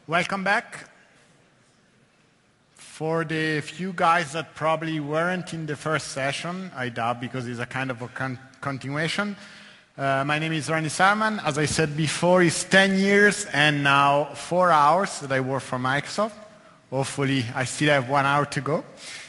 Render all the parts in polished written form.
Welcome back. For the few guys that probably weren't in the first session, I doubt because it's a kind of a continuation. My name is Ronnie Salman. As I said before, it's 10 years and now 4 hours that I work for Microsoft. Hopefully, I still have 1 hour to go.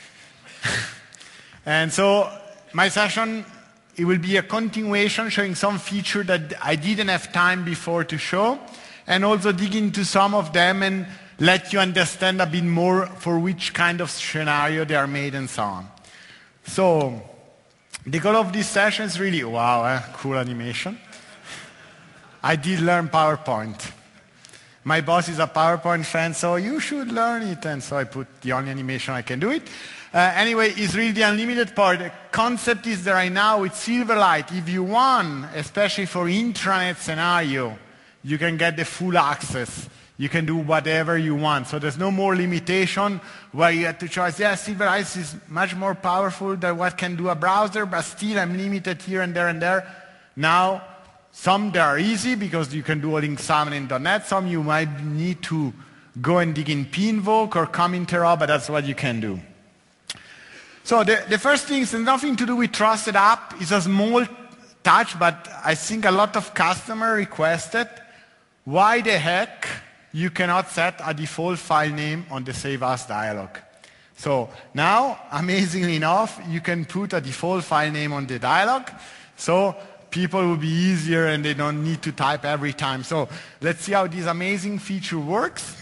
And so my session, it will be a continuation showing some feature that I didn't have time before to show, and also dig into some of them and let you understand a bit more for which kind of scenario they are made and so on. So the goal of this session is really, wow, cool animation. I did learn PowerPoint. My boss is a PowerPoint fan, so you should learn it, and so I put the only animation I can do it. Anyway, it's really the unlimited part. The concept is that right now with Silverlight, if you want, especially for intranet scenario, you can get the full access. You can do whatever you want. So there's no more limitation where you have to choose, yes, Silverlight is much more powerful than what can do a browser, but still I'm limited here and there and there. Now, some they are easy because you can do all in XAML and .NET. Some you might need to go and dig in pinvoke or ComInterop, but that's what you can do. So the first thing is nothing to do with trusted app. It's a small touch, but I think a lot of customers requested, why the heck you cannot set a default file name on the Save As dialog. So now, amazingly enough, you can put a default file name on the dialog, so people will be easier and they don't need to type every time. So let's see how this amazing feature works.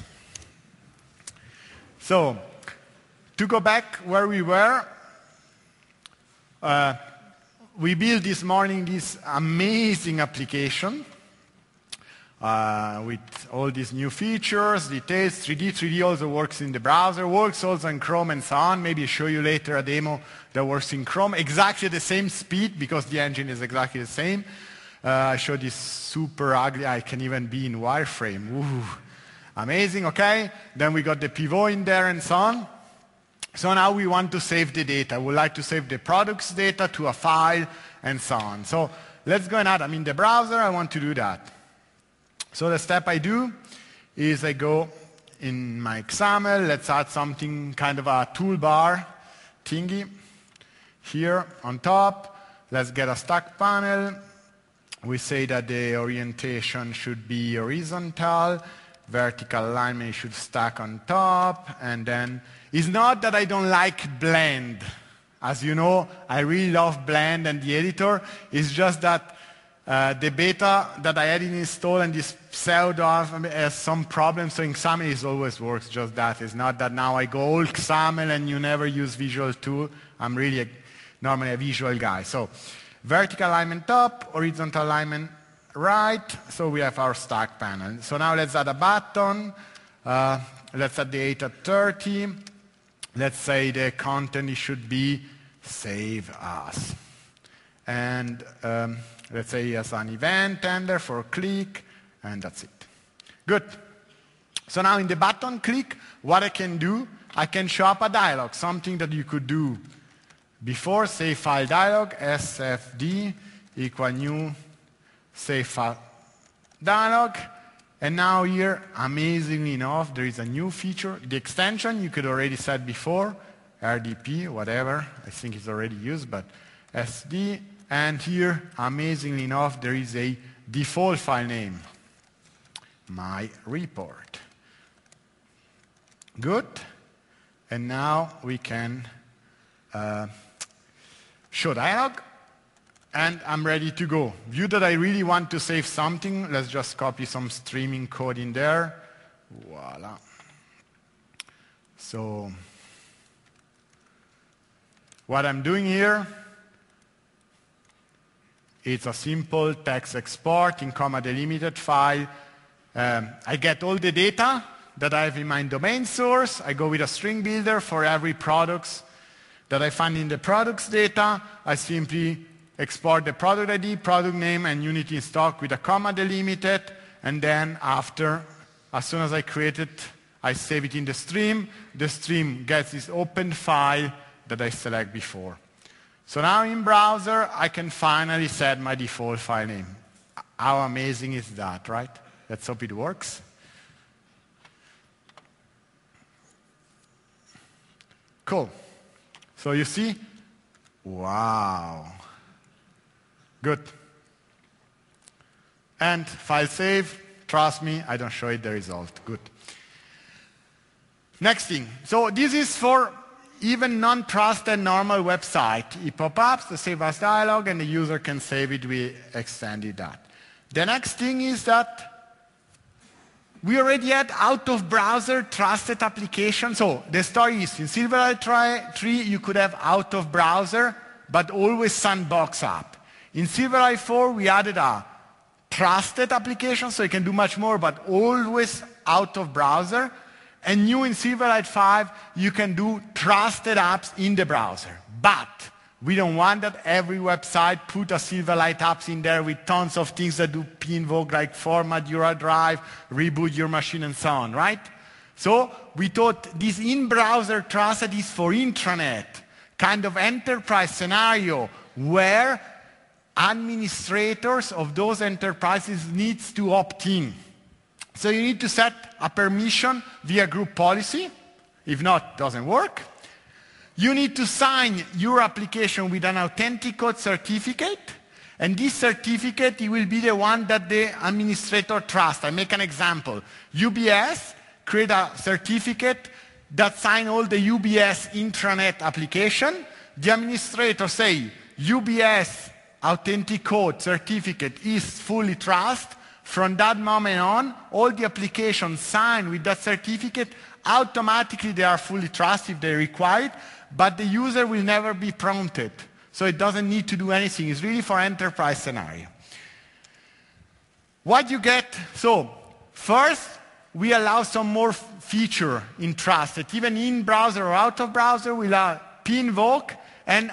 So to go back where we were, we built this morning this amazing application with all these new features, details, 3D. 3D also works in the browser, works also in Chrome and so on. Maybe I'll show you later a demo that works in Chrome. Exactly the same speed because the engine is exactly the same. I showed this super ugly, I can even be in wireframe. Ooh, amazing, okay. Then we got the pivot in there and so on. So now we want to save the data. We would like to save the products data to a file and so on. So let's go and add, I'm in the browser, I want to do that. So the step I do is I go in my XAML, let's add something kind of a toolbar thingy here on top. Let's get a stack panel. We say that the orientation should be horizontal, vertical alignment should stack on top, and then it's not that I don't like Blend. As you know, I really love Blend and the editor. It's just that the beta that I had installed and this pseudo has some problems, so in XAML it always works just that. It's not that now I go all XAML and you never use Visual Tool. I'm really normally a visual guy. So vertical alignment top, horizontal alignment right, so we have our stack panel. So now let's add a button. Let's add the 8 at 30. Let's say the content it should be Save As. And let's say as an event handler for click, and that's it. Good. So now in the button click, what I can do, I can show up a dialog, something that you could do before, save file dialog, sfd equal new save file dialog. And now here, amazingly enough, there is a new feature. The extension you could already set before, RDP, whatever, I think it's already used, but SD. And here, amazingly enough, there is a default file name, my report. Good. And now we can show dialog. And I'm ready to go. View that I really want to save something. Let's just copy some streaming code in there. Voila. So what I'm doing here, it's a simple text export in comma delimited file. I get all the data that I have in my domain source. I go with a string builder for every products that I find in the products data. I simply export the product ID, product name, and unit in stock with a comma delimited. And then after, as soon as I create it, I save it in the stream. The stream gets this open file that I select before. So now in browser, I can finally set my default file name. How amazing is that, right? Let's hope it works. cool. So you see, wow. Good. And file save. Trust me, I don't show it the result. Good. Next thing. So this is for even non-trusted normal website. It pop-ups, the save as dialog, and the user can save it. We extended that. The next thing is that we already had out-of-browser trusted application. So the story is, in Silverlight 3, you could have out-of-browser, but always sandbox app. In Silverlight 4, we added a trusted application, so you can do much more, but always out-of-browser. And new in Silverlight 5, you can do trusted apps in the browser. But we don't want that every website put a Silverlight apps in there with tons of things that do pinvoke, like format your drive, reboot your machine, and so on, right? So we thought this in-browser trusted is for intranet, kind of enterprise scenario where administrators of those enterprises needs to opt in. So you need to set a permission via group policy. If not, it doesn't work. You need to sign your application with an authenticate certificate, and this certificate will be the one that the administrator trusts. I make an example. UBS create a certificate that sign all the UBS intranet application. The administrator say, UBS authenticate certificate is fully trust. From that moment on, all the applications signed with that certificate, automatically they are fully trusted if they require it, but the user will never be prompted. So it doesn't need to do anything. It's really for enterprise scenario. What you get, so first, we allow some more feature in Trusted. Even in browser or out of browser, we allow pinvoke and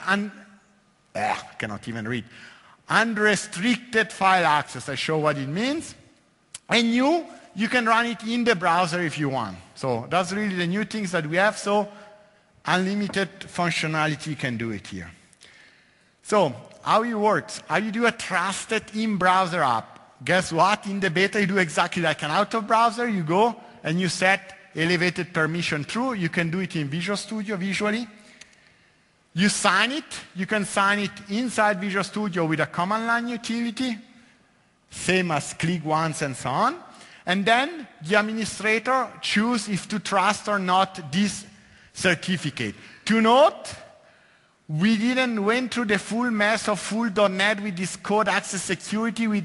cannot even read. Unrestricted file access. I show what it means. And you can run it in the browser if you want. So that's really the new things that we have. So unlimited functionality, you can do it here. So how it works, how you do a trusted in-browser app. Guess what? In the beta, you do exactly like an out-of-browser. You go and you set elevated permission true. You can do it in Visual Studio visually. You sign it. You can sign it inside Visual Studio with a command line utility, same as click once and so on. And then the administrator choose if to trust or not this certificate. To note, we didn't went through the full mess of full.NET with this code access security with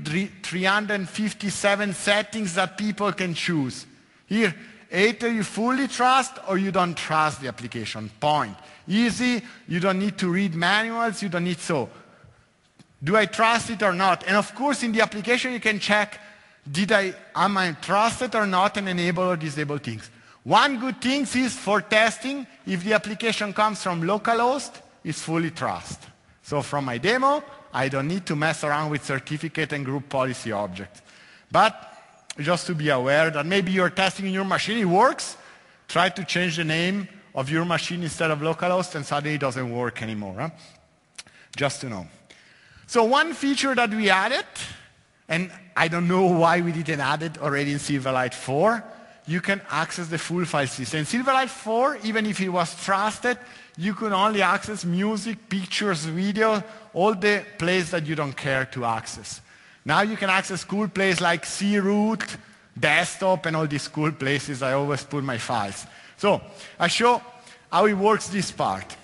357 settings that people can choose. Here, either you fully trust or you don't trust the application. Point. Easy, you don't need to read manuals, you don't need so. Do I trust it or not? And of course, in the application, you can check, am I trusted or not, and enable or disable things. One good thing is for testing, if the application comes from localhost, it's fully trust. So from my demo, I don't need to mess around with certificate and group policy objects. But just to be aware that maybe you're testing in your machine, it works, try to change the name of your machine instead of localhost, and suddenly it doesn't work anymore. Huh? Just to know. So one feature that we added, and I don't know why we didn't add it already in Silverlight 4, you can access the full file system. In Silverlight 4, even if it was trusted, you could only access music, pictures, video, all the places that you don't care to access. Now you can access cool places like croot, desktop, and all these cool places I always put my files. So I show how it works this part.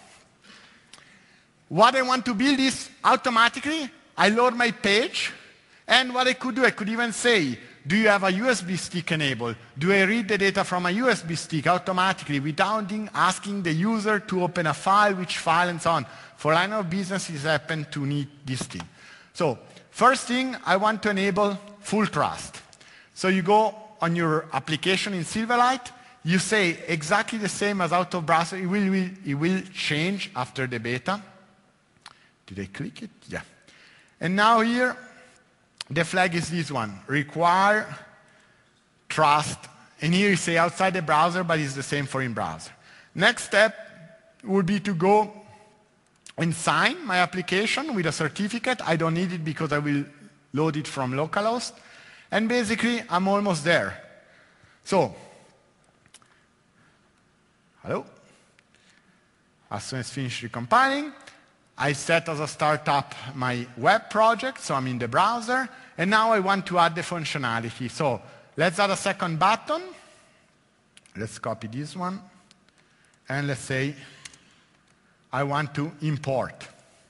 What I want to build is automatically, I load my page, and what I could do, I could even say, do you have a USB stick enabled? Do I read the data from a USB stick automatically without asking the user to open a file, which file, and so on? For line of business, it happens to need this thing. So first thing, I want to enable full trust. So you go on your application in Silverlight, you say exactly the same as out of browser. It will change after the beta. Did I click it? Yeah. And now here, the flag is this one, require trust. And here you say outside the browser, but it's the same for in browser. Next step would be to go and sign my application with a certificate. I don't need it because I will load it from localhost. And basically, I'm almost there. So, hello? as soon as finished recompiling. I set as a startup my web project, so I'm in the browser, and now I want to add the functionality. So let's add a second button. Let's copy this one, and let's say I want to import.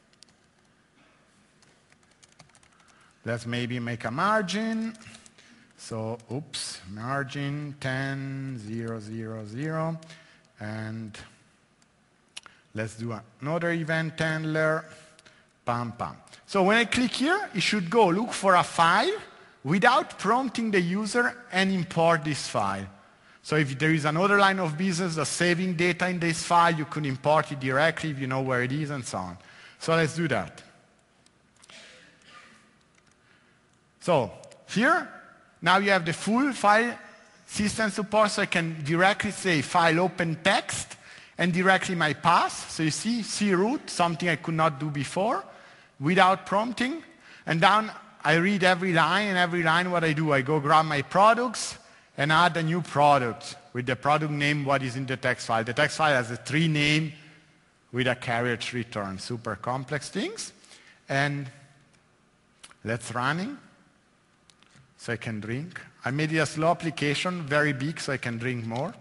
Let's maybe make a margin. So, margin 10,000, and let's do another event handler, pam, pam. So when I click here, it should go look for a file without prompting the user and import this file. So if there is another line of business that's saving data in this file, you could import it directly if you know where it is and so on. So let's do that. So here, now you have the full file system support, so I can directly say file open text and directly my path. So you see root, something I could not do before, without prompting. And down I read every line, and every line what I do, I go grab my products and add a new product with the product name what is in the text file. The text file has a tree name with a carriage return, super complex things. And let's running. So I can drink. I made it a slow application, very big, so I can drink more.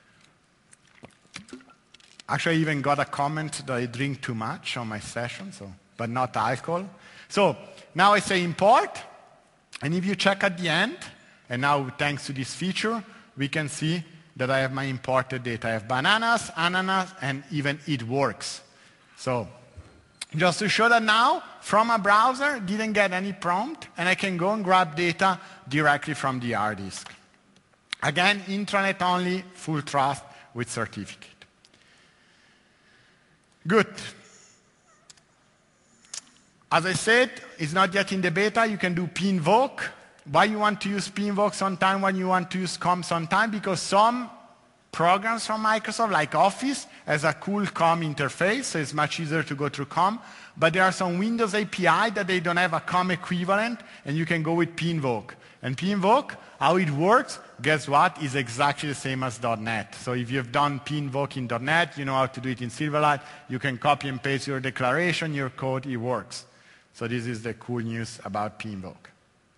Actually, I even got a comment that I drink too much on my session, but not alcohol. So now I say import, and if you check at the end, and now thanks to this feature, we can see that I have my imported data. I have bananas, ananas, and even it works. So just to show that now, from a browser, didn't get any prompt, and I can go and grab data directly from the hard disk. Again, intranet only, full trust with certificate. Good. As I said, it's not yet in the beta. You can do pinvoke. Why you want to use pinvoke sometime when you want to use COM sometime? Because some programs from Microsoft, like Office, has a cool COM interface, so it's much easier to go through COM. But there are some Windows API that they don't have a COM equivalent, and you can go with pinvoke. And pinvoke, how it works, guess what, is exactly the same as .NET. So if you've done pinvoke in .NET, you know how to do it in Silverlight. You can copy and paste your declaration, your code, it works. So this is the cool news about pinvoke.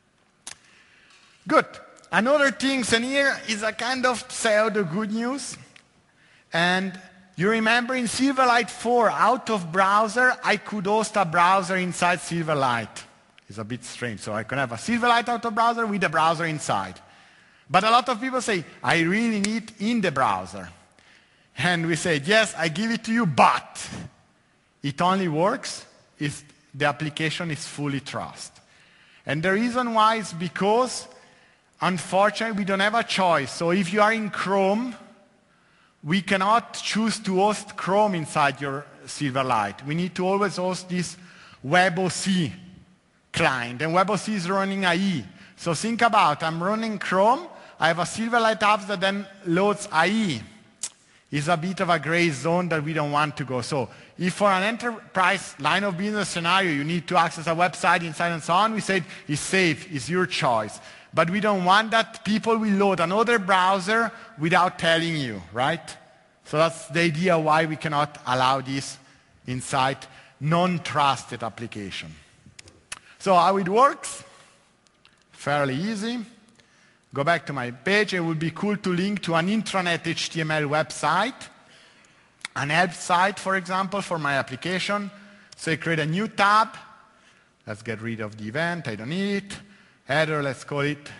Good. Another thing, and here is a kind of pseudo good news. And you remember in Silverlight 4, out of browser, I could host a browser inside Silverlight. It's a bit strange. So I can have a Silverlight out of browser with a browser inside. But a lot of people say, I really need in the browser. And we say, yes, I give it to you, but it only works if the application is fully trusted. And the reason why is because, unfortunately, we don't have a choice. So if you are in Chrome, we cannot choose to host Chrome inside your Silverlight. We need to always host this WebOC client. And WebOC is running IE. So think about, I'm running Chrome, I have a Silverlight app that then loads IE. It's a bit of a gray zone that we don't want to go. So if for an enterprise line of business scenario, you need to access a website inside and so on, we said it's safe, it's your choice. But we don't want that people will load another browser without telling you, right? So that's the idea why we cannot allow this inside non-trusted application. So how it works? Fairly easy. Go back to my page. It would be cool to link to an intranet HTML website, an help site, for example, for my application. So I create a new tab. Let's get rid of the event. I don't need it. Header, let's call it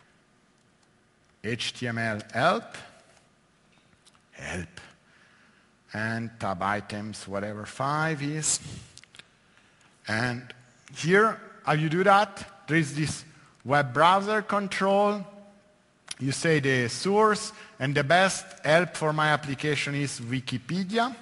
HTML help. Help. And tab items, whatever 5 is. And here, how you do that? There is this web browser control. You say the source, and the best help for my application is Wikipedia.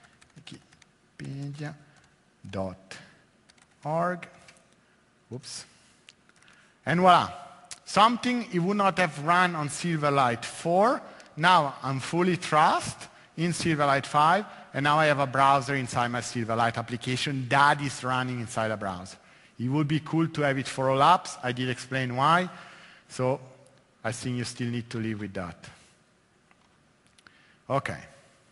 Wikipedia.org. Oops. And voila. Something it would not have run on Silverlight 4. Now I'm fully trusted in Silverlight 5, and now I have a browser inside my Silverlight application that is running inside a browser. It would be cool to have it for all apps. I did explain why. So I think you still need to live with that. Okay.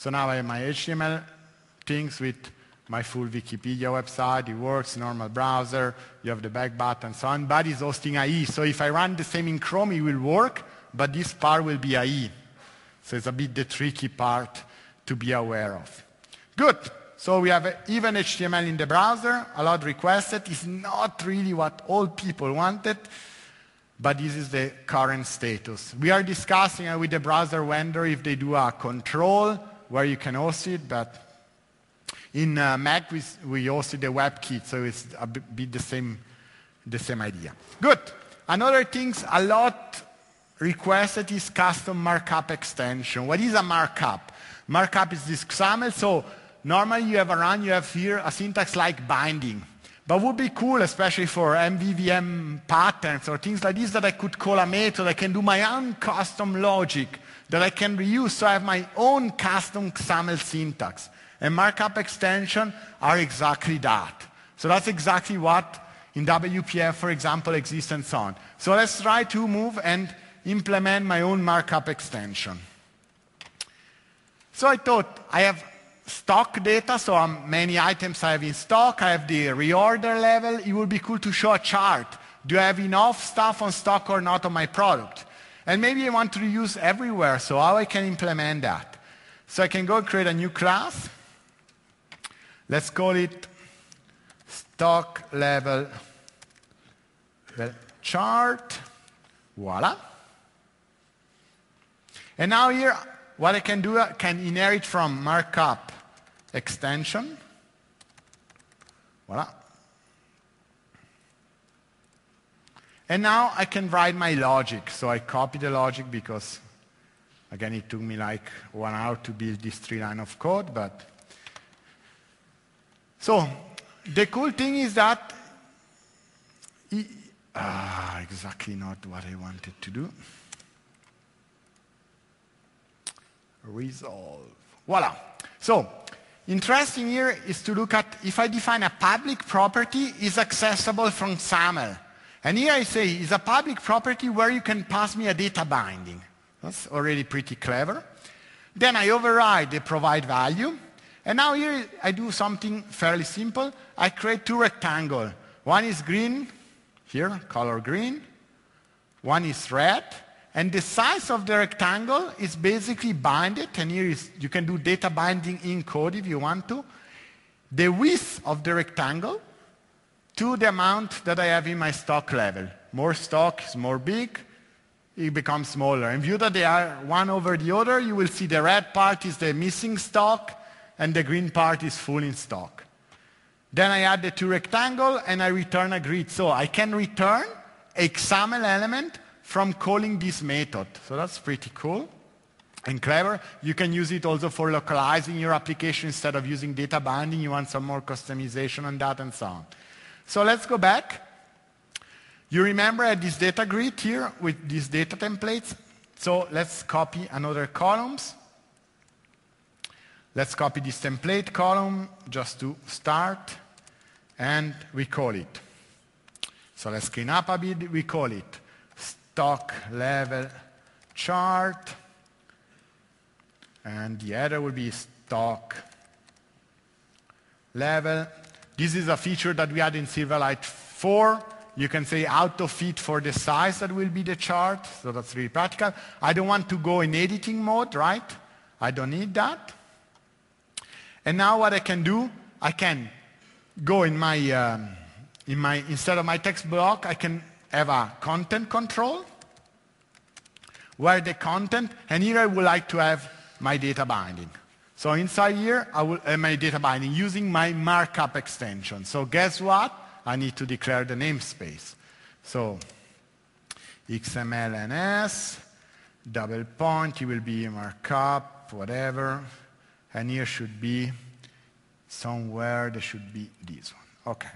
So now I have my HTML things with my full Wikipedia website. It works, normal browser. You have the back button, so on. But it's hosting IE. So if I run the same in Chrome, it will work, but this part will be IE. So it's a bit the tricky part to be aware of. Good. So we have even HTML in the browser, a lot requested. It's not really what all people wanted, but this is the current status. We are discussing with the browser vendor if they do a control where you can host it, but in Mac we hosted the WebKit, so it's a bit the same idea. Good. Another thing a lot requested is custom markup extension. What is a markup? Markup is this XAML, so normally you have here a syntax like binding. But would be cool, especially for MVVM patterns or things like this, that I could call a method. I can do my own custom logic that I can reuse, so I have my own custom XAML syntax. And markup extension are exactly that. So that's exactly what in WPF, for example, exists and so on. So let's try to move and implement my own markup extension. So I thought I have stock data, so many items I have in stock. I have the reorder level. It would be cool to show a chart. Do I have enough stuff on stock or not on my product? And maybe I want to reuse everywhere, so how I can implement that? So I can go create a new class. Let's call it stock level chart. Voila. And now here, what I can do, I can inherit from markup extension. Voila. And now I can write my logic. So I copy the logic because, again, it took me like 1 hour to build this 3 lines of code. But so the cool thing is that exactly not what I wanted to do. Resolve. Voila. So interesting here is to look at if I define a public property is accessible from XAML. And here I say it's a public property where you can pass me a data binding. That's already pretty clever. Then I override the provide value. And now here I do something fairly simple. I create 2 rectangles. One is green, here, color green. One is red. And the size of the rectangle is basically binded. And here you can do data binding in code if you want to. The width of the rectangle to the amount that I have in my stock level. More stock is more big, it becomes smaller. In view that they are one over the other, you will see the red part is the missing stock and the green part is full in stock. Then I add the 2 rectangles and I return a grid. So I can return a XAML element from calling this method. So that's pretty cool and clever. You can use it also for localizing your application instead of using data binding. You want some more customization on that and so on. So let's go back. You remember I had this data grid here with these data templates. So let's copy another columns. Let's copy this template column just to start. And we call it. So let's clean up a bit. We call it stock level chart. And the other will be stock level. This is a feature that we had in Silverlight 4. You can say auto-fit for the size that will be the chart. So that's really practical. I don't want to go in editing mode, right? I don't need that. And now what I can do, I can go in my instead of my text block, I can have a content control where the content, and here I would like to have my data binding. So inside here, I will have my data binding using my markup extension. So guess what? I need to declare the namespace. So XMLNS, double point, it will be markup, whatever. And here should be somewhere, there should be this one. Okay.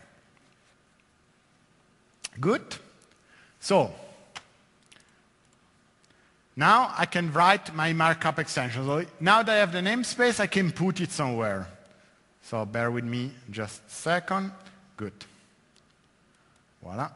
Good. So now I can write my markup extension. So now that I have the namespace, I can put it somewhere. So bear with me just a second. Good. Voila.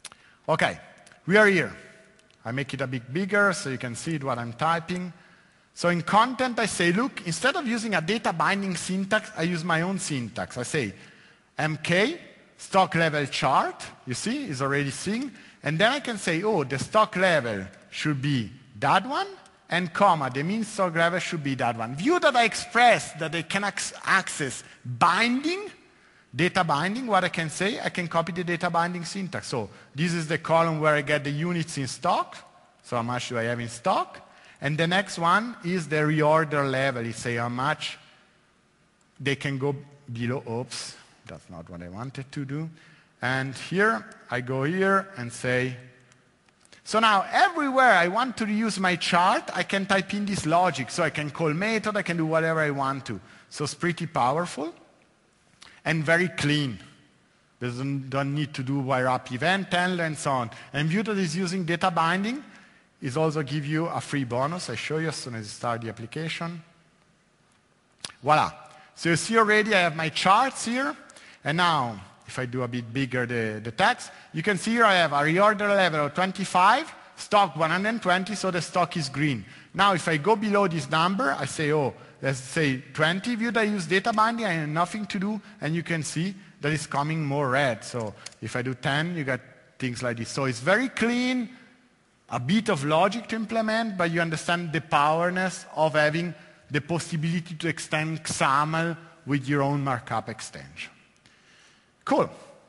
Okay, we are here. I make it a bit bigger so you can see what I'm typing. So in content, I say, look, instead of using a data binding syntax, I use my own syntax. I say MK, stock level chart, you see, is already synced. And then I can say, oh, the stock level should be that one, and comma, the mean stock level should be that one. View that I express that I can access binding, data binding, what I can say, I can copy the data binding syntax. So this is the column where I get the units in stock. So how much do I have in stock? And the next one is the reorder level. It say how much they can go below. Oops, that's not what I wanted to do. And here, I go here and say, so now everywhere I want to reuse my chart, I can type in this logic. So I can call method, I can do whatever I want to. So it's pretty powerful and very clean. Don't need to do wire up event handler and so on. And Vue that is using data binding is also give you a free bonus. I show you as soon as you start the application. Voila. So you see already I have my charts here. And now, if I do a bit bigger the text, you can see here I have a reorder level of 25, stock 120, so the stock is green. Now if I go below this number, I say, oh, let's say 20. Vue that I use data binding, I have nothing to do, and you can see that it's coming more red. So if I do 10, you get things like this. So it's very clean, a bit of logic to implement, but you understand the powerness of having the possibility to extend XAML with your own markup extension. Cool.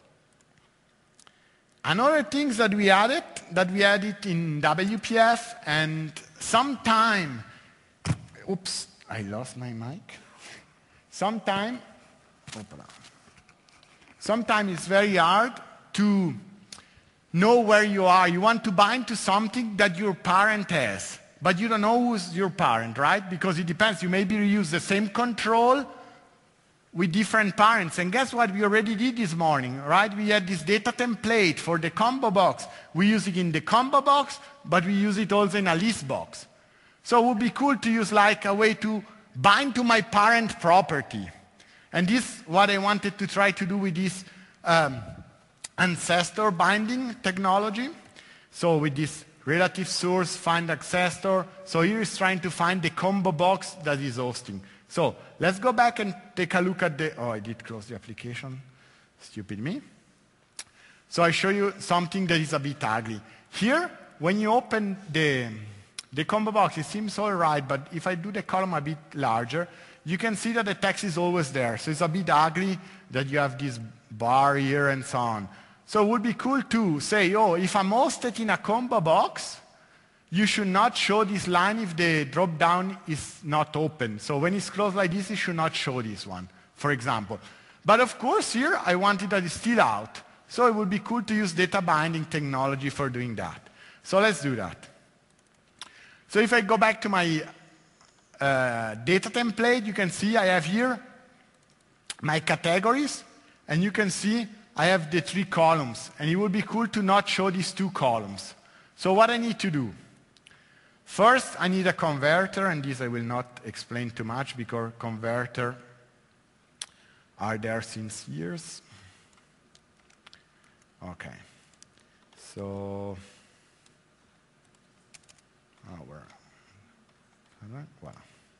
Another thing that we added in WPF, and sometime, oops, I lost my mic. Sometime it's very hard to know where you are. You want to bind to something that your parent has, but you don't know who's your parent, right? Because it depends. You maybe reuse the same control with different parents. And guess what we already did this morning, right? We had this data template for the combo box. We use it in the combo box, but we use it also in a list box. So it would be cool to use like a way to bind to my parent property. And this is what I wanted to try to do with this ancestor binding technology. So with this relative source find ancestor. So here is trying to find the combo box that is hosting. So let's go back and take a look at the, oh, I did close the application. Stupid me. So I show you something that is a bit ugly. Here, when you open the combo box, it seems all right, but if I do the column a bit larger, you can see that the text is always there. So it's a bit ugly that you have this bar here and so on. So it would be cool to say, oh, if I'm hosted in a combo box, you should not show this line if the drop-down is not open. So when it's closed like this, it should not show this one, for example. But of course, here, I want it that it's still out. So it would be cool to use data binding technology for doing that. So let's do that. So if I go back to my data template, you can see I have here my categories, and you can see I have the 3 columns. And it would be cool to not show these 2 columns. So what I need to do? First, I need a converter, and this I will not explain too much because converters are there since years. Okay. So, voilà.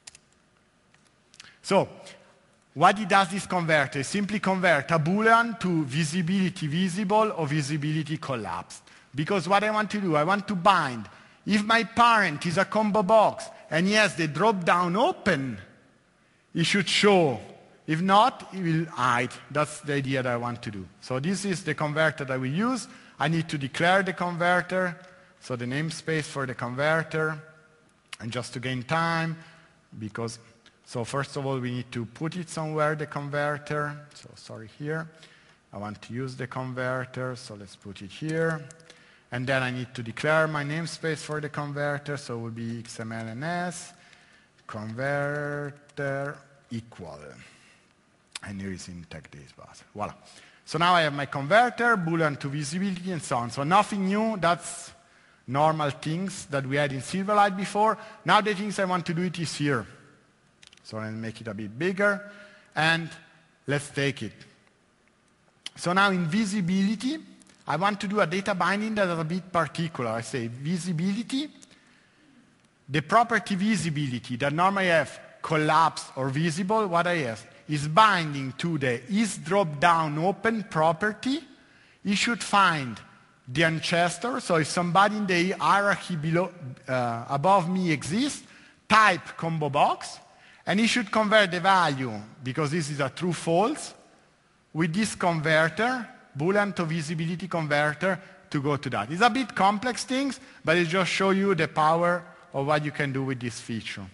So, what it does this converter? It simply convert a Boolean to visibility visible or visibility collapsed. Because what I want to do, I want to bind. If my parent is a combo box and he has the drop-down open, it should show. If not, it will hide. That's the idea that I want to do. So this is the converter that we use. I need to declare the converter, so the namespace for the converter, and just to gain time, because, so first of all, we need to put it somewhere, the converter. So sorry, here. I want to use the converter, so let's put it here. And then I need to declare my namespace for the converter, so it will be XMLNS, converter equal. And here is in tech days bus. Voila. So now I have my converter, Boolean to visibility, and so on. So nothing new, that's normal things that we had in Silverlight before. Now the things I want to do it is here. So I'll make it a bit bigger, and let's take it. So now in visibility, I want to do a data binding that is a bit particular. I say visibility. the property visibility that normally have collapsed or visible, what I have is binding to the is drop down open property. You should find the ancestor. So if somebody in the hierarchy above me exists, type combo box, and he should convert the value, because this is a true false, with this converter, Boolean to visibility converter, to go to that. It's a bit complex things, but it just shows you the power of what you can do with this feature.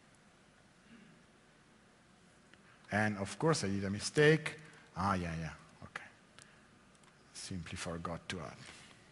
And of course I did a mistake. Yeah, okay. Simply forgot to add.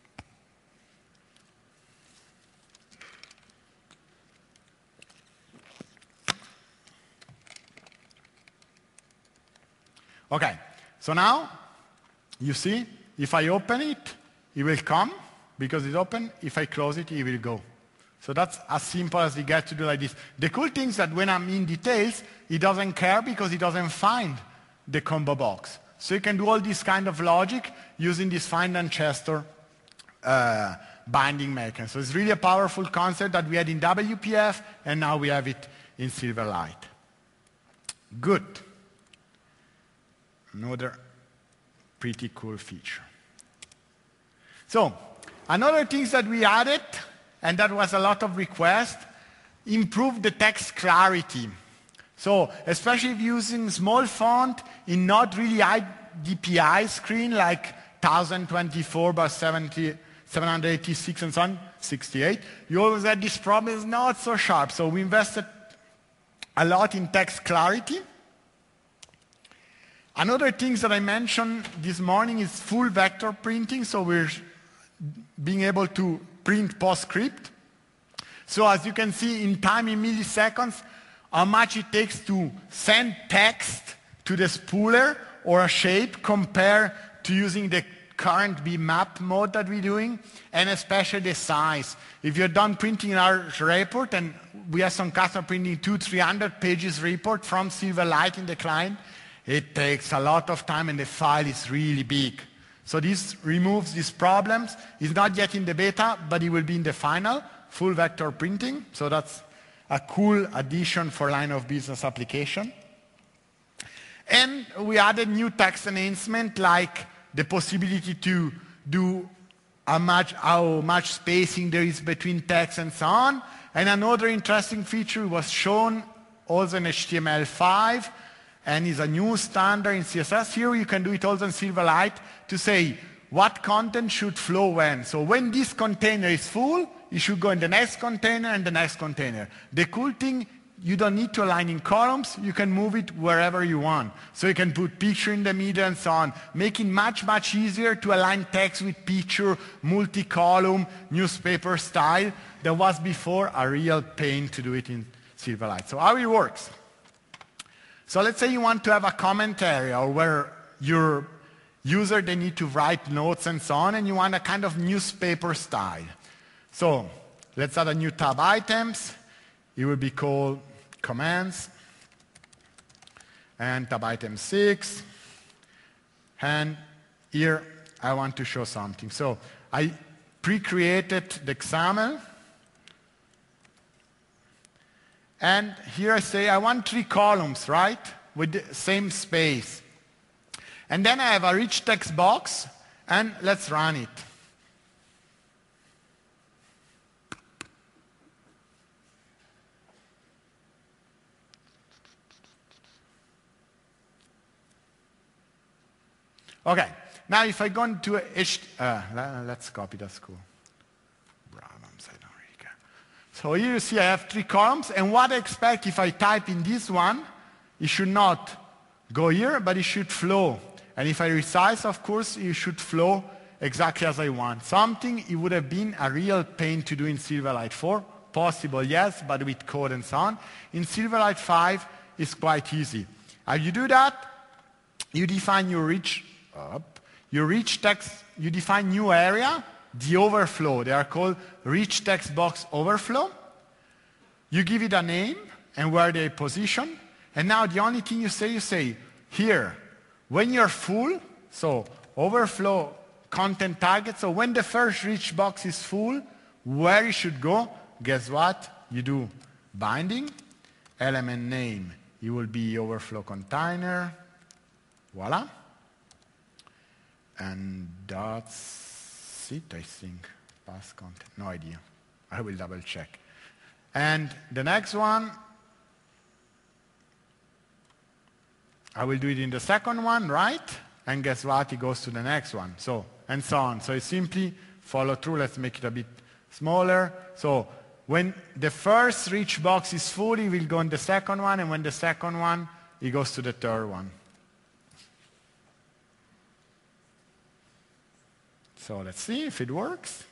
Okay, so now, you see, if I open it, it will come, because it's open. If I close it, it will go. So that's as simple as you get to do like this. The cool thing is that when I'm in details, it doesn't care because it doesn't find the combo box. So you can do all this kind of logic using this find ancestor binding mechanism. So it's really a powerful concept that we had in WPF, and now we have it in Silverlight. Good. Another pretty cool feature. So, another thing that we added, and that was a lot of requests, improve the text clarity. So, especially if using small font in not really high DPI screen like 1024 by 786 and so on, 68, you always had this problem, it's not so sharp. So we invested a lot in text clarity. Another thing that I mentioned this morning is full vector printing, so we're being able to print PostScript. So as you can see in time, in milliseconds, how much it takes to send text to the spooler or a shape compared to using the current BMap mode that we're doing, and especially the size. If you're done printing our report, and we have some customer printing 200-300 pages report from Silverlight in the client, it takes a lot of time and the file is really big. So this removes these problems. It's not yet in the beta, but it will be in the final, full vector printing. So that's a cool addition for line of business application. And we added new text enhancement, like the possibility to do how much spacing there is between text and so on. And another interesting feature was shown also in HTML5, and is a new standard in CSS. Here you can do it also in Silverlight to say what content should flow when. So when this container is full, it should go in the next container and the next container. The cool thing, you don't need to align in columns. You can move it wherever you want. So you can put picture in the middle and so on, making much, much easier to align text with picture, multi-column, newspaper style. That was before a real pain to do it in Silverlight. So how it works? So let's say you want to have a comment area or where your user, they need to write notes and so on, and you want a kind of newspaper style. So let's add a new tab, items. It will be called commands, and tab item 6. And here I want to show something. So I pre-created the XAML. And here I say I want 3 columns, right? With the same space. And then I have a rich text box, and let's run it. Okay, now if I go into let's copy, that's cool. So here you see I have 3 columns, and what I expect if I type in this one, it should not go here, but it should flow. And if I resize, of course, it should flow exactly as I want. Something it would have been a real pain to do in Silverlight 4. Possible, yes, but with code and so on. In Silverlight 5, it's quite easy. How you do that? You define your rich text, you define new area, the overflow. They are called rich text box overflow. You give it a name and where they position. And now the only thing you say, here, when you're full, so overflow content target, so when the first rich box is full, where it should go, guess what? You do binding, element name, it will be overflow container, voila. And that's it, I think. Pass content, no idea. I will double check. And the next one, I will do it in the second one, right? And guess what? It goes to the next one. So, and so on. So it's simply follow through. Let's make it a bit smaller. So when the first rich box is full, it will go in the second one. And when the second one, it goes to the third one. So let's see if it works.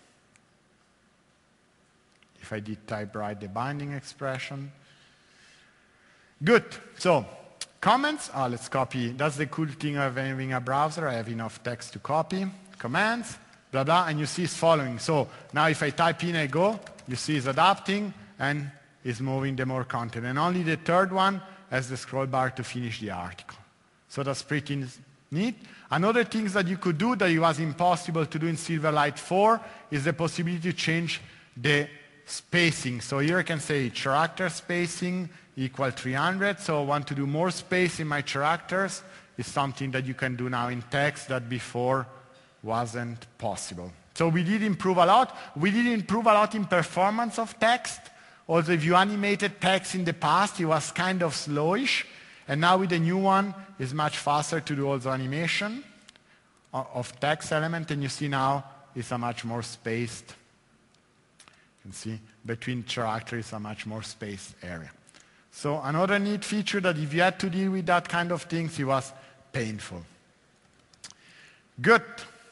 If I did type right the binding expression. Good. So comments. Let's copy. That's the cool thing of having a browser. I have enough text to copy. Commands, blah, blah. And you see it's following. So now if I type in, I go, you see it's adapting and it's moving the more content. And only the third one has the scroll bar to finish the article. So that's pretty neat. Another thing that you could do that it was impossible to do in Silverlight 4 is the possibility to change the spacing. So here I can say character spacing equal 300. So I want to do more space in my characters. It's something that you can do now in text that before wasn't possible. So we did improve a lot. We did improve a lot in performance of text. Also, if you animated text in the past, it was kind of slowish. And now with the new one, it's much faster to do also animation of text element. And you see now it's a much more spaced. You can see between characters a much more spaced area. So another neat feature that if you had to deal with that kind of things, it was painful. Good.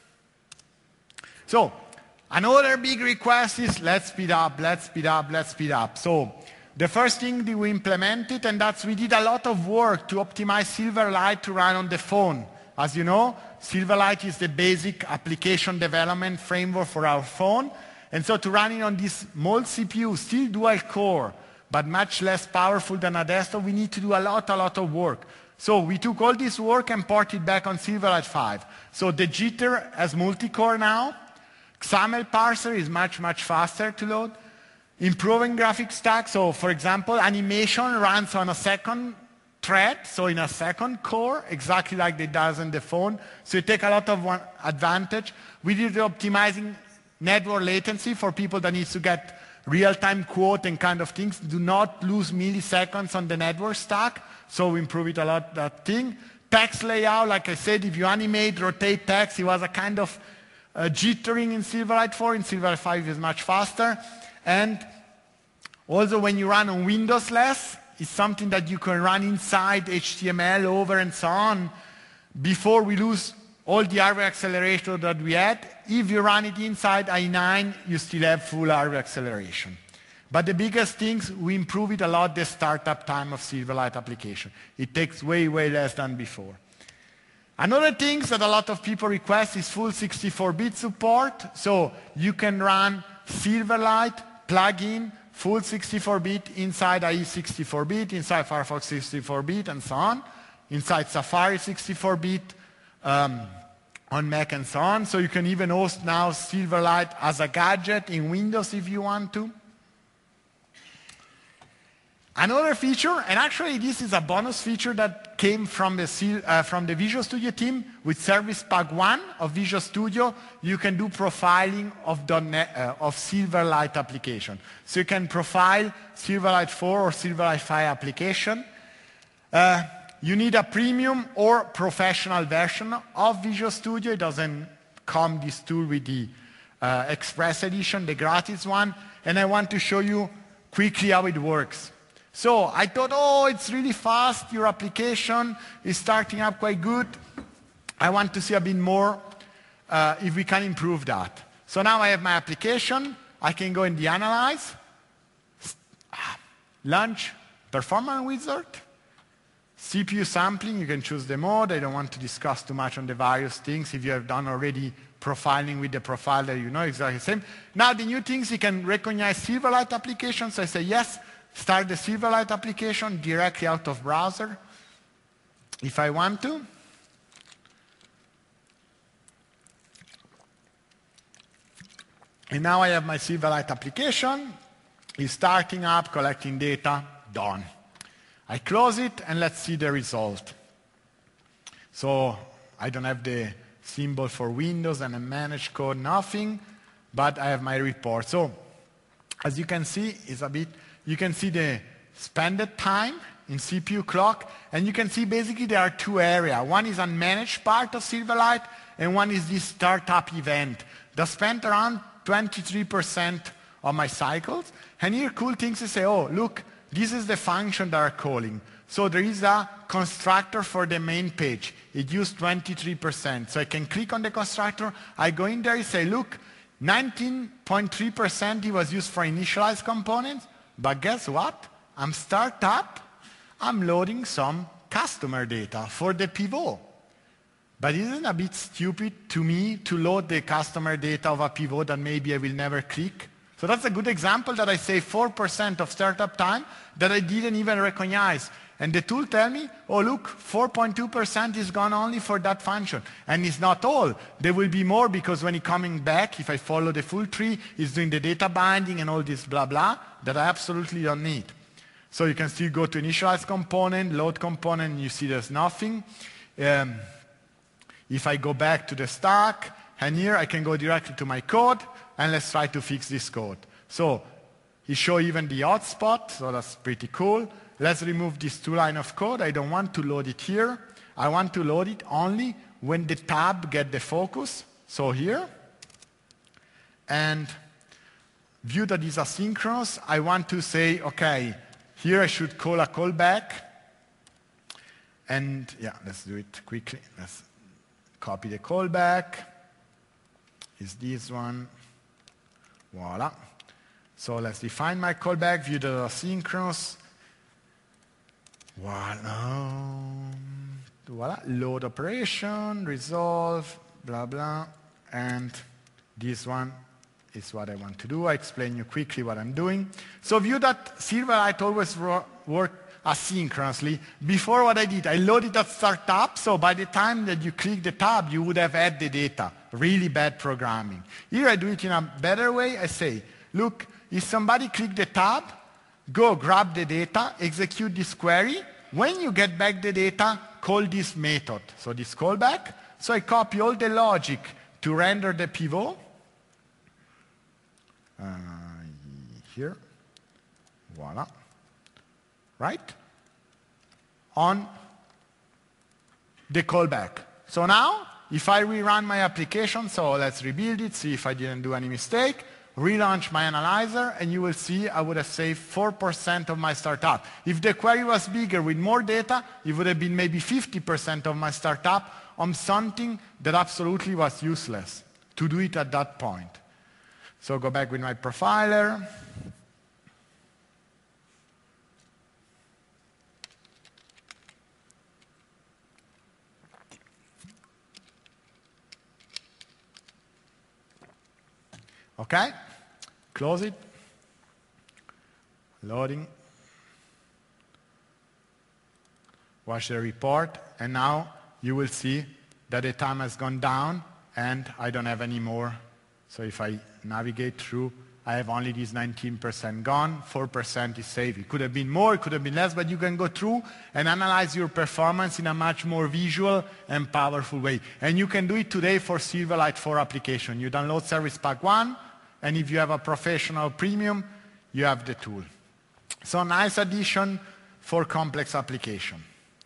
So another big request is let's speed up, let's speed up, let's speed up. So the first thing that we implemented, and that's we did a lot of work to optimize Silverlight to run on the phone. As you know, Silverlight is the basic application development framework for our phone. And so to run it on this small CPU, still dual core, but much less powerful than a desktop, we need to do a lot of work. So we took all this work and ported back on Silverlight 5. So the jitter has multi-core now. XAML parser is much faster to load. Improving graphics stack, so for example, animation runs on a second thread, so in a second core, exactly like it does on the phone. So you take a lot of advantage. We did the optimizing network latency for people that need to get real-time quote and kind of things. Do not lose milliseconds on the network stack, so we improve it a lot, that thing. Text layout, like I said, if you animate, rotate text, it was a kind of jittering in Silverlight 4. In Silverlight 5 is much faster. And also when you run on Windows less, it's something that you can run inside HTML over and so on before we lose all the hardware acceleration that we had. If you run it inside i9, you still have full hardware acceleration. But the biggest things, we improve it a lot, the startup time of Silverlight application. It takes way less than before. Another thing that a lot of people request is full 64-bit support. So you can run Silverlight plugin, full 64-bit inside IE 64-bit, inside Firefox 64-bit, and so on. Inside Safari 64-bit, on Mac and so on. So you can even host now Silverlight as a gadget in Windows if you want to. Another feature, and actually this is a bonus feature that came from the Visual Studio team with Service Pack 1 of Visual Studio, you can do profiling of Silverlight application. So you can profile Silverlight 4 or Silverlight 5 application. You need a premium or professional version of Visual Studio. It doesn't come, this tool, with the Express edition, the gratis one. And I want to show you quickly how it works. So I thought, oh, it's really fast. Your application is starting up quite good. I want to see a bit more if we can improve that. So now I have my application. I can go in the Analyze, Launch Performance Wizard, CPU sampling. You can choose the mode. I don't want to discuss too much on the various things. If you have done already profiling with the profiler, you know exactly the same. Now the new things, you can recognize Silverlight applications. So I say yes. Start the Silverlight application directly out of browser if I want to. And now I have my Silverlight application. It's starting up, collecting data, done. I close it, and let's see the result. So I don't have the symbol for Windows and a managed code, nothing, but I have my report. So as you can see, you can see the spent time in CPU clock, and you can see basically there are two areas. One is unmanaged part of Silverlight, and one is this startup event that spent around 23% of my cycles. And here cool things is say, oh, look, this is the function that are calling. So there is a constructor for the main page. It used 23%. So I can click on the constructor, I go in there, and say, look, 19.3% it was used for initialize components, but guess what? I'm startup, I'm loading some customer data for the pivot. But isn't it a bit stupid to me to load the customer data of a pivot that maybe I will never click? So that's a good example that I save 4% of startup time that I didn't even recognize. And the tool tell me, oh look, 4.2% is gone only for that function. And it's not all. There will be more because when it's coming back, if I follow the full tree, it's doing the data binding and all this blah blah that I absolutely don't need. So you can still go to initialize component, load component, and you see there's nothing. If I go back to the stack, and here I can go directly to my code, and let's try to fix this code. So he shows even the hotspot, so that's pretty cool. Let's remove these two lines of code. I don't want to load it here. I want to load it only when the tab get the focus. So here. And view that is asynchronous. I want to say, okay, here I should call a callback. And yeah, let's do it quickly. Let's copy the callback. Is this one. Voila. So let's define my callback, view that asynchronous. Voila, load operation, resolve, blah, blah, and this one is what I want to do. I explain you quickly what I'm doing. So view that Silverlight always work asynchronously. Before what I did, I loaded at startup, so by the time that you click the tab, you would have had the data. Really bad programming. Here I do it in a better way. I say, look, if somebody click the tab, go grab the data, execute this query. When you get back the data, call this method. So this callback. So I copy all the logic to render the pivot. Here. Voila. Right? On the callback. So now, if I rerun my application, so let's rebuild it, see if I didn't do any mistake. Relaunch my analyzer, and you will see I would have saved 4% of my startup. If the query was bigger with more data, it would have been maybe 50% of my startup on something that absolutely was useless to do it at that point. So go back with my profiler. Okay, close it, loading, watch the report, and now you will see that the time has gone down and I don't have any more. So if I navigate through, I have only this 19% gone, 4% is saved. It could have been more, it could have been less, but you can go through and analyze your performance in a much more visual and powerful way. And you can do it today for Silverlight 4 application. You download Service Pack 1, and if you have a professional premium, you have the tool. So nice addition for complex application.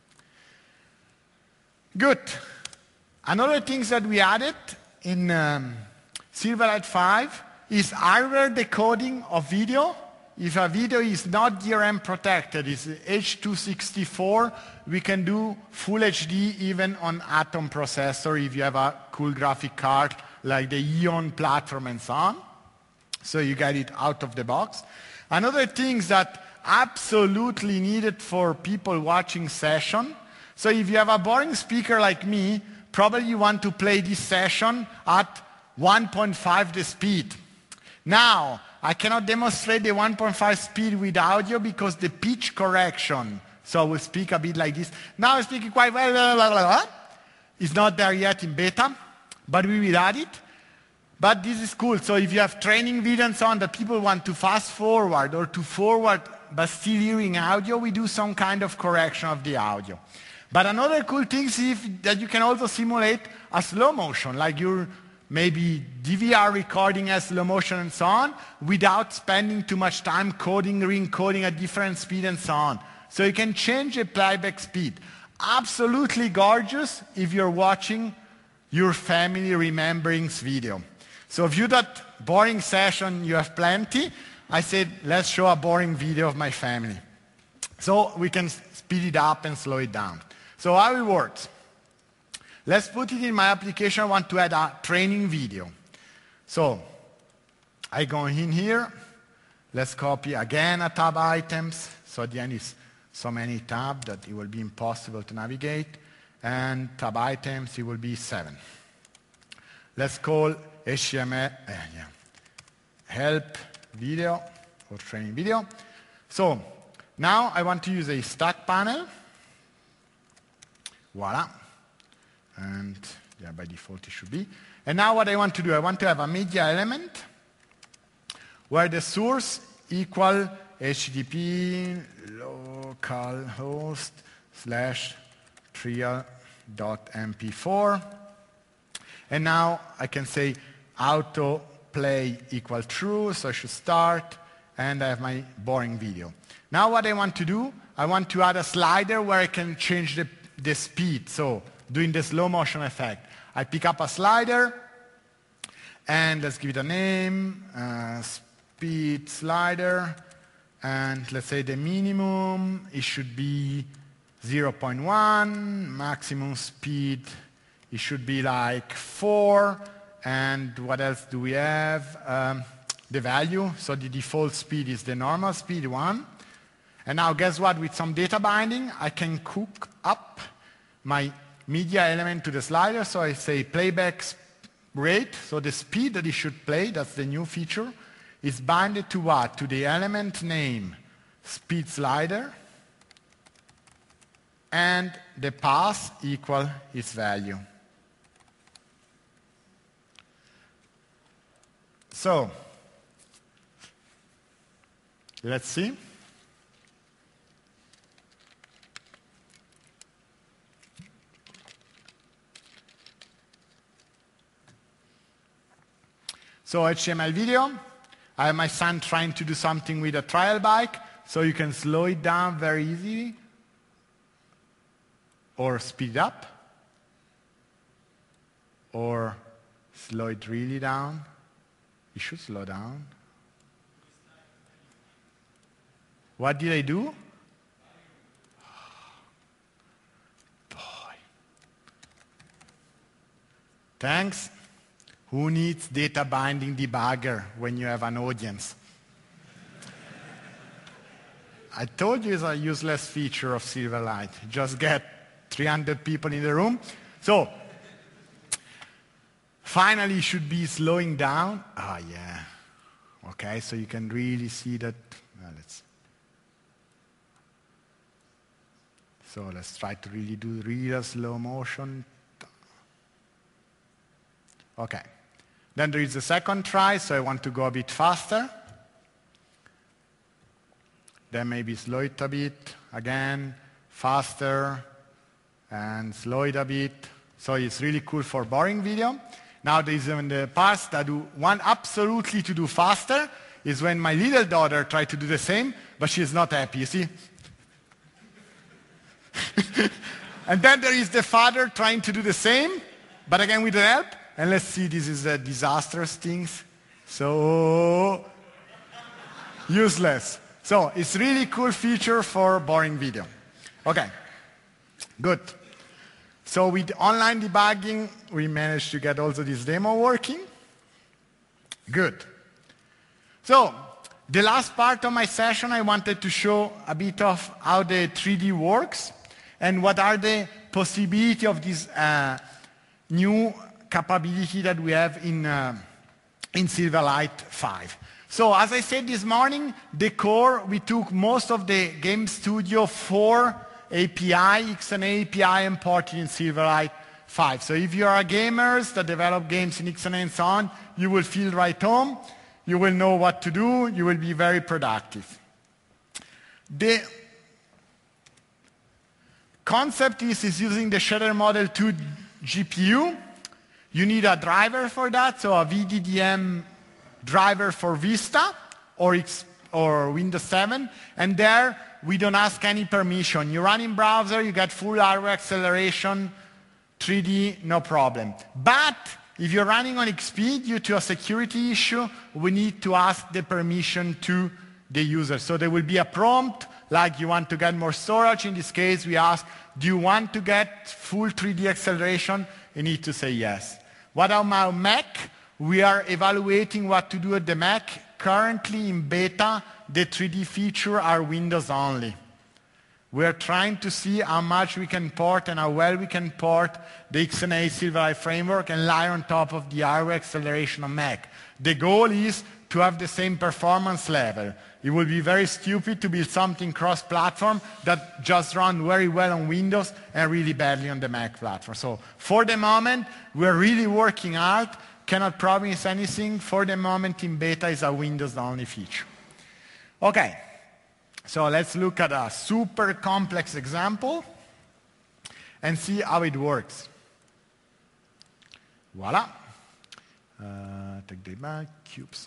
Good. Another thing that we added in Silverlight 5 is hardware decoding of video. If a video is not DRM protected, it's H.264, we can do full HD even on Atom processor if you have a cool graphic card like the Ion platform and so on. So you get it out of the box. Another thing that absolutely needed for people watching session. So if you have a boring speaker like me, probably you want to play this session at 1.5 the speed. Now, I cannot demonstrate the 1.5 speed with audio because the pitch correction, so I will speak a bit like this. Now I'm speaking quite well, it's not there yet in beta, but we will add it. But this is cool. So if you have training video and so on that people want to fast forward or to forward but still hearing audio, we do some kind of correction of the audio. But another cool thing is that you can also simulate a slow motion, like your maybe DVR recording as slow motion and so on, without spending too much time coding, re-encoding at different speed and so on. So you can change the playback speed. Absolutely gorgeous if you're watching your family rememberings video. So if you that boring session, you have plenty, I said, let's show a boring video of my family. So we can speed it up and slow it down. So how it works. Let's put it in my application. I want to add a training video. So I go in here. Let's copy again a tab items. So at the end is so many tabs that it will be impossible to navigate. And tab items, it will be 7. Let's call HTML help video or training video. So now I want to use a stack panel. Voila. And yeah, by default it should be. And now what I want to do, I want to have a media element where the source equal HTTP localhost / trial.mp4. And now I can say autoplay equal true, so I should start, and I have my boring video. Now what I want to do, I want to add a slider where I can change the speed, so doing the slow motion effect. I pick up a slider, and let's give it a name, speed slider, and let's say the minimum, it should be 0.1, maximum speed, it should be like 4, and what else do we have? The value, so the default speed is the normal speed 1. And now guess what, with some data binding, I can cook up my media element to the slider, so I say playback rate, so the speed that it should play, that's the new feature, is binded to what? To the element name, speed slider, and the path equal its value. So, let's see. So HTML video, I have my son trying to do something with a trial bike, so you can slow it down very easily, or speed it up, or slow it really down. You should slow down. What did I do? Boy. Thanks. Who needs data binding debugger when you have an audience? I told you it's a useless feature of Silverlight. Just get 300 people in the room. So, finally, it should be slowing down. Ah, yeah. Okay, so you can really see that. So let's try to really do real slow motion. Okay. Then there is a second try, so I want to go a bit faster. Then maybe slow it a bit, again, faster, and slow it a bit. So it's really cool for boring video. Now there is even the parts that want absolutely to do faster, is when my little daughter tried to do the same, but she's not happy, you see? And then there is the father trying to do the same, but again with the help. And let's see, this is a disastrous things. So, useless. So, it's really cool feature for boring video. Okay, good. So with online debugging, we managed to get also this demo working. Good. So, the last part of my session, I wanted to show a bit of how the 3D works and what are the possibilities of this new capability that we have in Silverlight 5. So as I said this morning, the core, we took most of the Game Studio 4 API, XNA API, and ported in Silverlight 5. So if you are gamers that develop games in XNA and so on, you will feel right home. You will know what to do. You will be very productive. The concept is using the Shader Model 2 GPU. You need a driver for that, so a VDDM driver for Vista or Windows 7. And there, we don't ask any permission. You run in browser, you get full hardware acceleration, 3D, no problem. But if you're running on XP, due to a security issue, we need to ask the permission to the user. So there will be a prompt, like you want to get more storage. In this case, we ask, do you want to get full 3D acceleration? You need to say yes. What about Mac? We are evaluating what to do at the Mac. Currently in beta, the 3D feature are Windows only. We are trying to see how much we can port and how well we can port the XNA Silverlight framework and lie on top of the hardware acceleration on Mac. The goal is to have the same performance level. It would be very stupid to build something cross-platform that just runs very well on Windows and really badly on the Mac platform. So for the moment, we're really working hard. Cannot promise anything. For the moment in beta is a Windows-only feature. Okay. So let's look at a super complex example and see how it works. Voila. Take the back, cubes.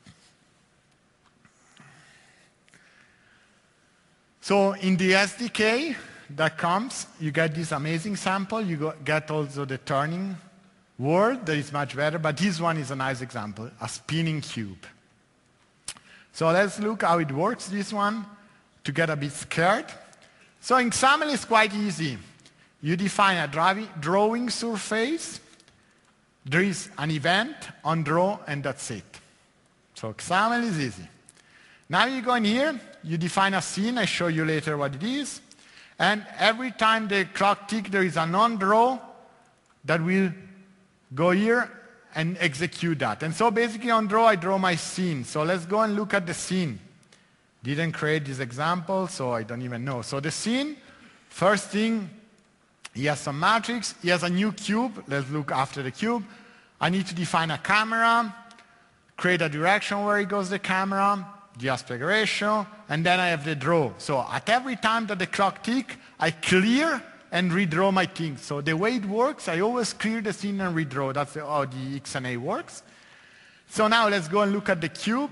So in the SDK that comes, you get this amazing sample. You get also the turning world that is much better, but this one is a nice example, a spinning cube. So let's look how it works, this one, to get a bit scared. So in XAML it's quite easy. You define a drawing surface. There is an event on draw, and that's it. So XAML is easy. Now you go in here, you define a scene. I show you later what it is. And every time the clock ticks, there is a non-draw that will go here and execute that. And so basically on draw, I draw my scene. So let's go and look at the scene. Didn't create this example, so I don't even know. So the scene, first thing, he has some matrix. He has a new cube. Let's look after the cube. I need to define a camera, create a direction where it goes the camera, the aspect ratio, and then I have the draw. So at every time that the clock ticks, I clear and redraw my things. So the way it works, I always clear the scene and redraw. That's how the XNA works. So now let's go and look at the cube.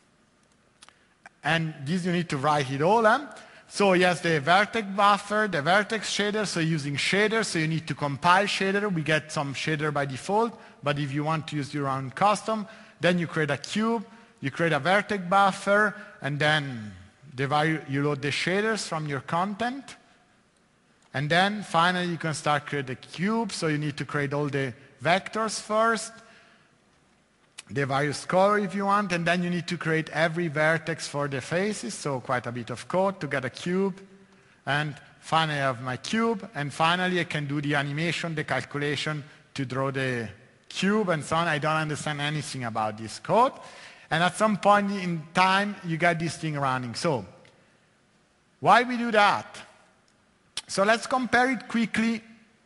And this you need to write it all. So yes, the vertex buffer, the vertex shader, so using shader, so you need to compile shader. We get some shader by default, but if you want to use your own custom, then you create a cube, you create a vertex buffer, and then you load the shaders from your content. And then finally you can start create the cube, so you need to create all the vectors first, the various color if you want, and then you need to create every vertex for the faces, so quite a bit of code to get a cube. And finally I have my cube, and finally I can do the animation, the calculation to draw the cube and so on. I don't understand anything about this code. And at some point in time, you get this thing running. So why we do that? So let's compare it quickly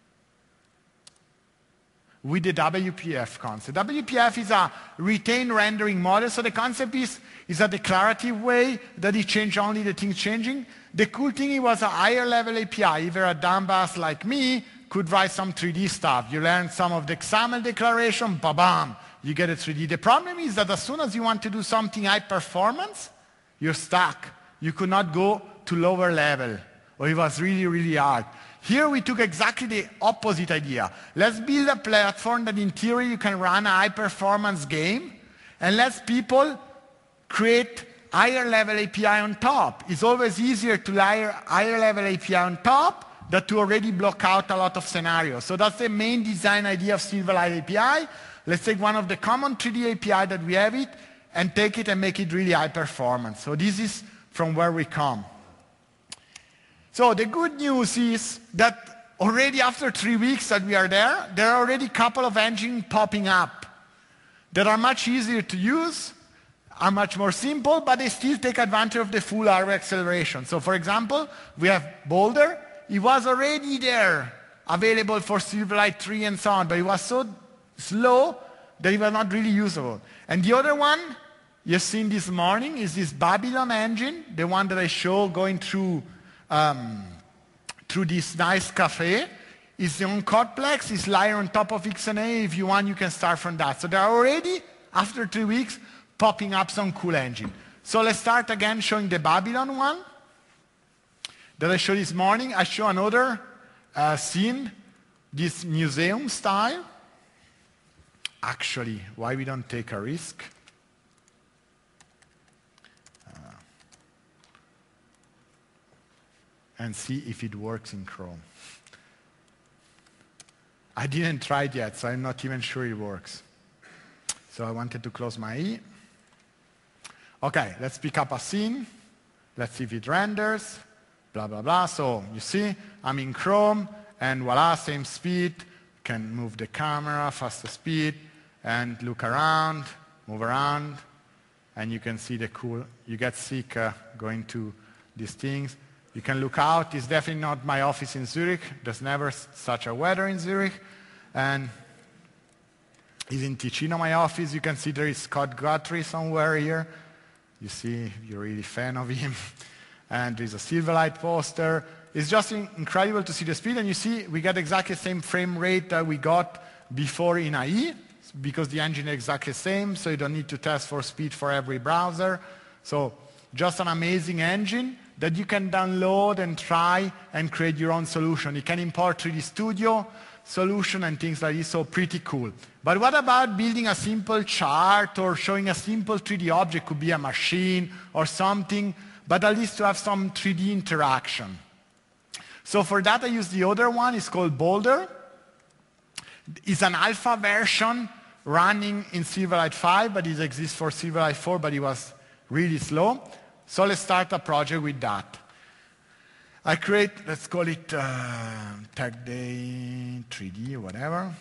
with the WPF concept. WPF is a retained rendering model, so the concept is a declarative way that it changes only the things changing. The cool thing, it was a higher level API. Even a dumbass like me could write some 3D stuff. You learn some of the XAML declaration, ba-bam, you get a 3D. The problem is that as soon as you want to do something high performance, you're stuck. You could not go to lower level, or it was really, really hard. Here we took exactly the opposite idea. Let's build a platform that in theory you can run a high-performance game, and let people create higher level API on top. It's always easier to layer higher level API on top than to already block out a lot of scenarios. So that's the main design idea of Silverlight API. Let's take one of the common 3D API that we have it and take it and make it really high performance. So this is from where we come. So the good news is that already after 3 weeks that we are there are already a couple of engines popping up that are much easier to use, are much more simple, but they still take advantage of the full hardware acceleration. So for example, we have Boulder. It was already there available for Silverlight 3 and so on, but it was so slow that it was not really usable. And the other one you've seen this morning is this Babylon engine, the one that I show going through this nice cafe. It's on Codeplex, it's lying on top of XNA. If you want, you can start from that. So there are already, after 3 weeks, popping up some cool engine. So let's start again showing the Babylon one that I showed this morning. I show another scene, this museum style. Actually, why we don't take a risk? And see if it works in Chrome. I didn't try it yet, so I'm not even sure it works. So I wanted to close my E. Okay, let's pick up a scene. Let's see if it renders. Blah, blah, blah. So you see, I'm in Chrome, and voila, same speed. Can move the camera, faster speed, and look around, move around, and you can see the cool, you get sick going to these things. You can look out. It's definitely not my office in Zurich. There's never such a weather in Zurich. And it's in Ticino, my office. You can see there is Scott Guthrie somewhere here. You see, if you're really a fan of him. And there's a Silverlight poster. It's just incredible to see the speed. And you see, we get exactly the same frame rate that we got before in IE, because the engine is exactly the same, so you don't need to test for speed for every browser. So just an amazing engine that you can download and try and create your own solution. You can import 3D Studio solution and things like this, so pretty cool. But what about building a simple chart or showing a simple 3D object? Could be a machine or something, but at least to have some 3D interaction. So for that I use the other one. It's called Boulder. It's an alpha version running in Silverlight 5, but it exists for Silverlight 4, but it was really slow. So let's start a project with that. I create, let's call it Tech Day 3D, whatever.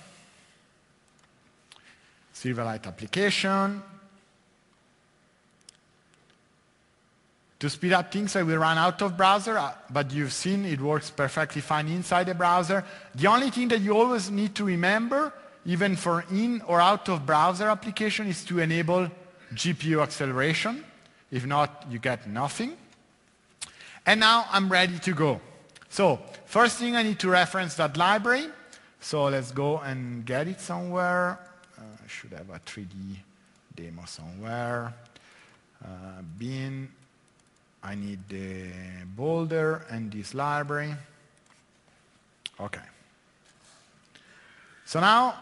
Silverlight application. To speed up things, I will run out of browser, but you've seen it works perfectly fine inside the browser. The only thing that you always need to remember, even for in or out of browser application, is to enable GPU acceleration. If not, you get nothing. And now I'm ready to go. So first thing, I need to reference that library. So let's go and get it somewhere. I should have a 3D demo somewhere. Bin. I need the Boulder and this library. Okay. So now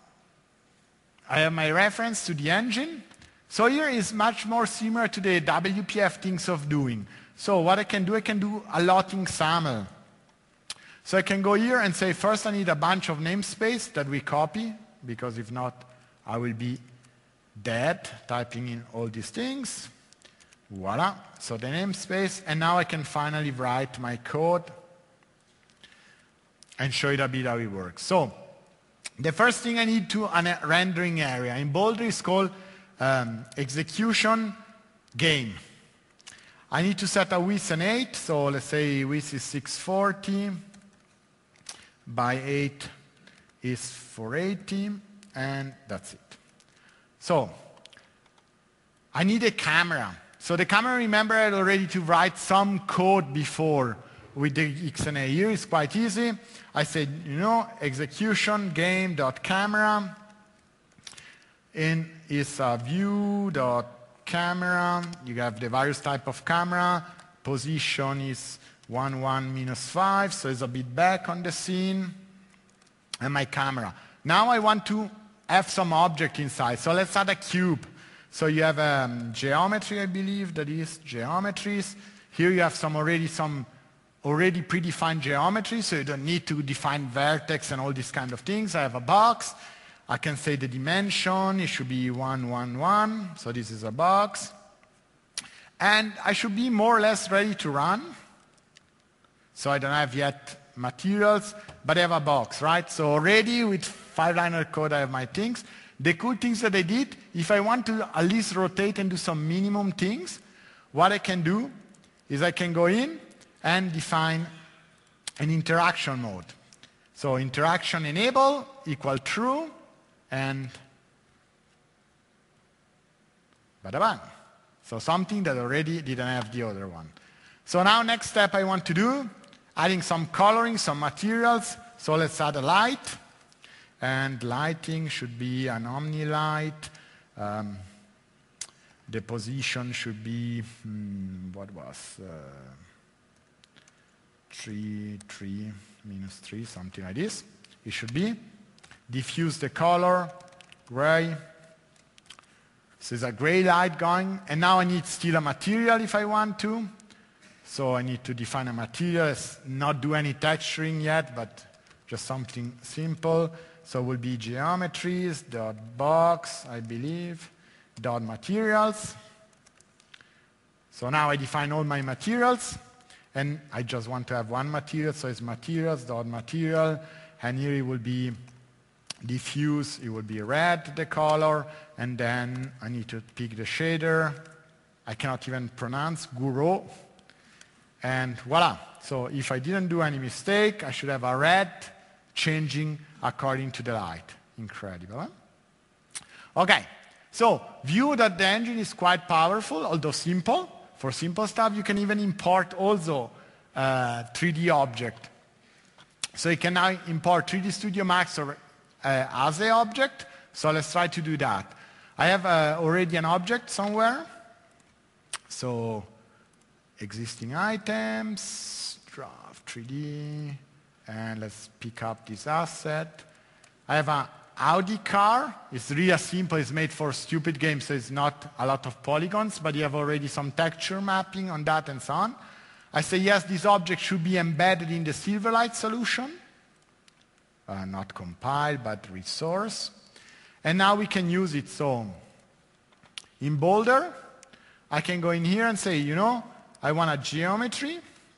I have my reference to the engine. So here is much more similar to the WPF things of doing. So what I can do a lotting SAML. So I can go here and say, first I need a bunch of namespace that we copy, because if not, I will be dead typing in all these things. Voila. So the namespace, and now I can finally write my code and show you a bit how it works. So the first thing I need to a rendering area. In Boulder is called execution game. I need to set a width and 8, so let's say width is 640 by 8 is 480, and that's it. So I need a camera. So the camera, remember, I had already to write some code before with the XNA. Here it's quite easy. I said, execution game.camera, and it's a view.camera. You have the various type of camera. Position is 1, 1, -5, so it's a bit back on the scene. And my camera. Now I want to have some object inside. So let's add a cube. So you have geometry, I believe, that is geometries. Here you have some already predefined geometry, so you don't need to define vertex and all these kind of things. I have a box. I can say the dimension, it should be 1, 1, 1. So this is a box. And I should be more or less ready to run. So I don't have yet materials, but I have a box, right? So already with 5-liner code, I have my things. The cool things that I did, if I want to at least rotate and do some minimum things, what I can do is I can go in and define an interaction mode. So interaction enable equal true, and bada bang. So something that already didn't have the other one. So now next step I want to do, adding some coloring, some materials. So let's add a light. And lighting should be an omni-light. The position should be, what was, 3, -3, something like this. It should be. Diffuse the color, gray. So there's a gray light going. And now I need still a material if I want to. So I need to define a material. Let's not do any texturing yet, but just something simple. So it will be geometries, dot box, I believe, dot materials. So now I define all my materials, and I just want to have one material, so it's materials, dot material, and here it will be diffuse, it will be red, the color, and then I need to pick the shader. I cannot even pronounce, Guro, and voila. So if I didn't do any mistake, I should have a red changing according to the light. Incredible, huh? Okay, so view that the engine is quite powerful, although simple. For simple stuff, you can even import also 3D object. So you can now import 3D Studio Max or as a object. So let's try to do that. I have already an object somewhere. So existing items, draft 3D. And let's pick up this asset. I have an Audi car. It's really simple. It's made for stupid games, so it's not a lot of polygons, but you have already some texture mapping on that and so on. I say, yes, this object should be embedded in the Silverlight solution. Not compiled, but resource. And now we can use it. So in Boulder, I can go in here and say, you know, I want a geometry.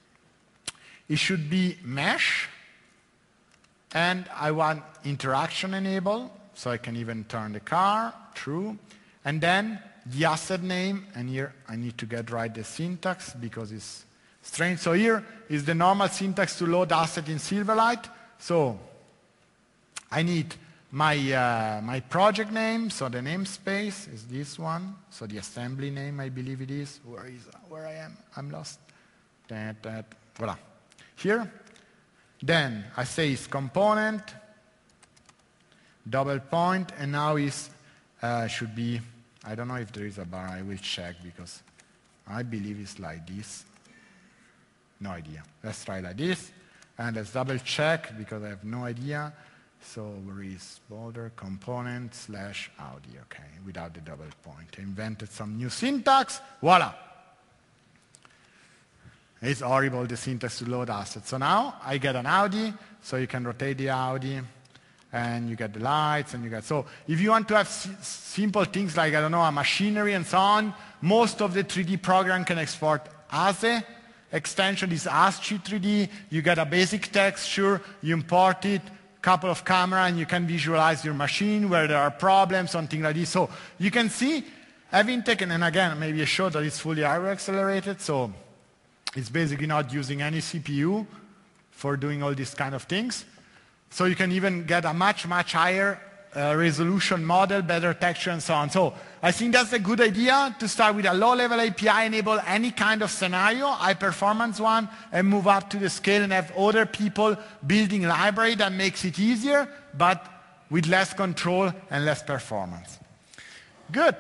It should be mesh. And I want interaction enable, so I can even turn the car, true. And then the asset name, and here I need to get right the syntax because it's strange. So here is the normal syntax to load asset in Silverlight. So I need my project name, so the namespace is this one. So the assembly name, I believe it is. Where I am? I'm lost. Voila. Here. Then I say it's component, double point, and now is should be, I don't know if there is a bar, I will check because I believe it's like this. No idea. Let's try like this, and let's double check because I have no idea. So where is Boulder component / Audi, okay, without the double point. I invented some new syntax, voila. It's horrible, the syntax to load assets. So now I get an Audi, so you can rotate the Audi, and you get the lights, and you get... So if you want to have simple things like, I don't know, a machinery and so on, most of the 3D program can export as a extension is ASCII 3D. You get a basic texture, you import it, couple of camera, and you can visualize your machine where there are problems, something like this. So you can see, having taken, and again, maybe I showed that it's fully hardware accelerated, so it's basically not using any CPU for doing all these kind of things. So you can even get a much, much higher resolution model, better texture, and so on. So I think that's a good idea to start with a low-level API, enable any kind of scenario, high-performance one, and move up to the scale and have other people building library that makes it easier, but with less control and less performance. Good.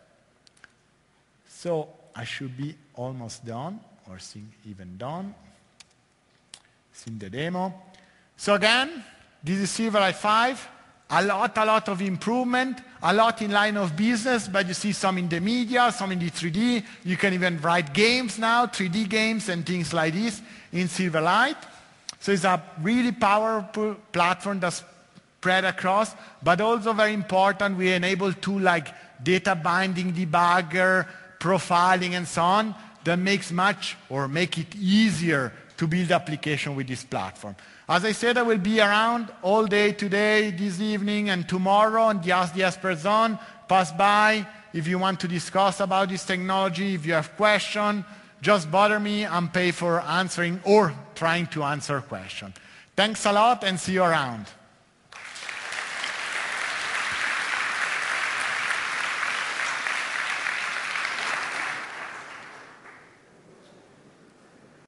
So I should be almost done. Or even done. It's in the demo. So again, this is Silverlight 5. A lot of improvement, a lot in line of business, but you see some in the media, some in the 3D. You can even write games now, 3D games and things like this in Silverlight. So it's a really powerful platform that's spread across, but also very important, we enable tools like data binding debugger, profiling, and so on, that makes make it easier to build application with this platform. As I said, I will be around all day today, this evening, and tomorrow on the Ask the Expert Zone. Pass by if you want to discuss about this technology. If you have questions, just bother me. I'm paid for answering or trying to answer questions. Thanks a lot and see you around.